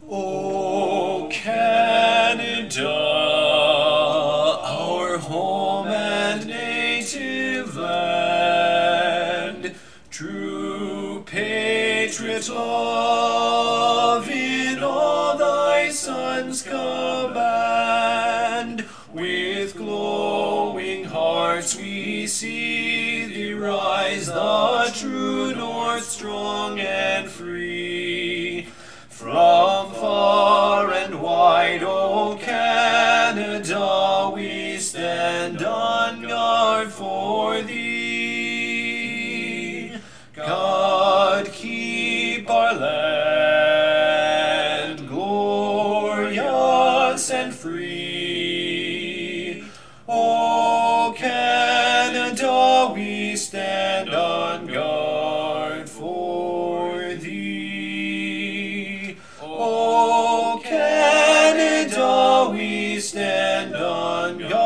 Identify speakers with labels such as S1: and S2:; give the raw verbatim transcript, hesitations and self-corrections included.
S1: O Canada, our home and native land, true patriot love in all thy sons command. With glowing hearts we see thee rise, the true north, strong and free. From far and wide, O Canada, we stand on guard for thee. God keep our land glorious and free. O Canada, we stand on guard for thee. O Canada, we stand on guard.